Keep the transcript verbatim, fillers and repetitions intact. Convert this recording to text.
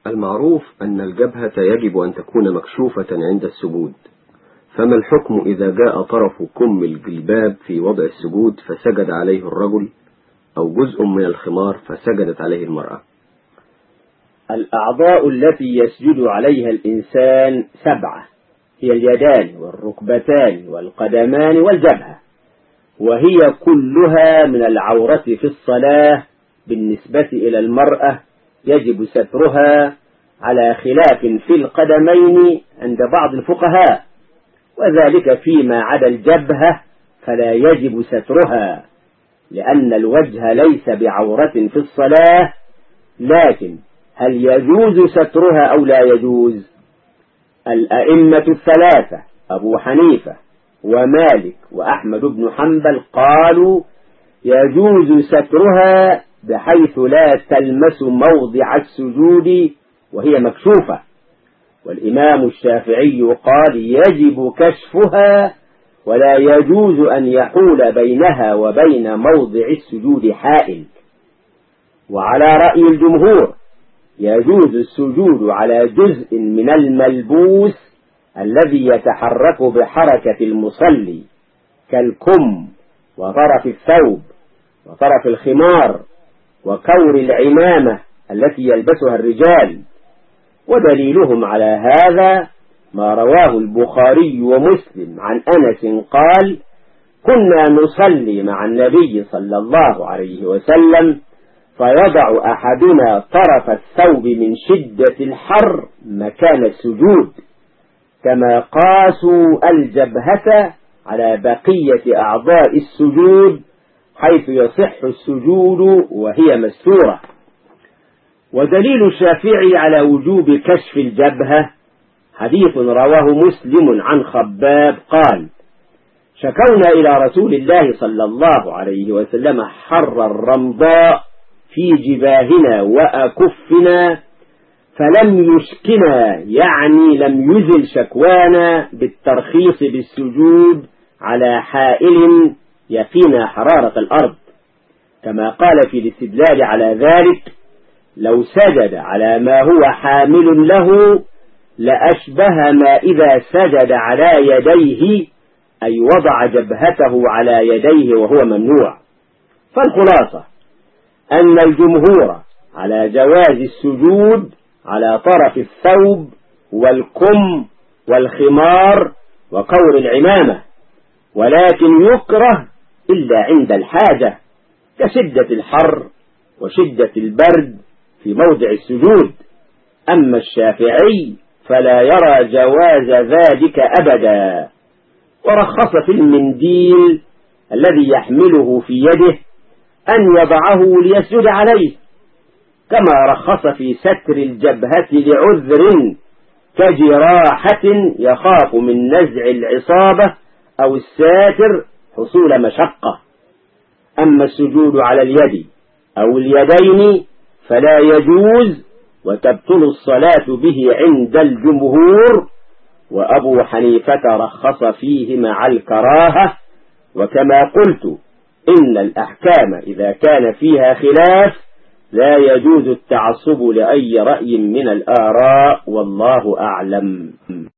المعروف أن الجبهة يجب أن تكون مكشوفة عند السجود، فما الحكم إذا جاء طرف كم الجلباب في وضع السجود فسجد عليه الرجل، أو جزء من الخمار فسجدت عليه المرأة؟ الأعضاء التي يسجد عليها الإنسان سبعة، هي اليدان والركبتان والقدمان والجبهة، وهي كلها من العورة في الصلاة. بالنسبة إلى المرأة يجب سترها على خلاف في القدمين عند بعض الفقهاء، وذلك فيما عدا الجبهة فلا يجب سترها، لأن الوجه ليس بعورة في الصلاة. لكن هل يجوز سترها أو لا يجوز؟ الأئمة الثلاثة أبو حنيفة ومالك وأحمد بن حنبل قالوا يجوز سترها بحيث لا تلمس موضع السجود وهي مكشوفة، والإمام الشافعي قال يجب كشفها ولا يجوز أن يحول بينها وبين موضع السجود حائل. وعلى رأي الجمهور يجوز السجود على جزء من الملبوس الذي يتحرك بحركة المصلي كالكم وطرف الثوب وطرف الخمار وكور العمامة التي يلبسها الرجال. ودليلهم على هذا ما رواه البخاري ومسلم عن أنس قال: كنا نصلي مع النبي صلى الله عليه وسلم فيضع أحدنا طرف الثوب من شدة الحر مكان السجود، كما قاسوا الجبهة على بقية أعضاء السجود حيث يصح السجود وهي مستورة. ودليل الشافعي على وجوب كشف الجبهة حديث رواه مسلم عن خباب قال: شكونا إلى رسول الله صلى الله عليه وسلم حر الرمضاء في جباهنا وأكفنا فلم يشكنا، يعني لم يزل شكوانا بالترخيص بالسجود على حائل يقينا حرارة الأرض، كما قال في الاستدلال على ذلك: لو سجد على ما هو حامل له لأشبه ما إذا سجد على يديه، أي وضع جبهته على يديه وهو ممنوع. فالخلاصة أن الجمهور على جواز السجود على طرف الثوب والكم والخمار وكور العمامة، ولكن يكره إلا عند الحاجة كشدة الحر وشدة البرد في موضع السجود. أما الشافعي فلا يرى جواز ذلك أبدا، ورخص في المنديل الذي يحمله في يده أن يضعه ليسجد عليه، كما رخص في ستر الجبهة لعذر كجراحة يخاف من نزع العصابة أو الساتر حصول مشقة. أما السجود على اليد أو اليدين فلا يجوز، وتبطل الصلاة به عند الجمهور، وأبو حنيفة رخص فيه مع الكراهة. وكما قلت إن الأحكام إذا كان فيها خلاف لا يجوز التعصب لأي رأي من الآراء، والله أعلم.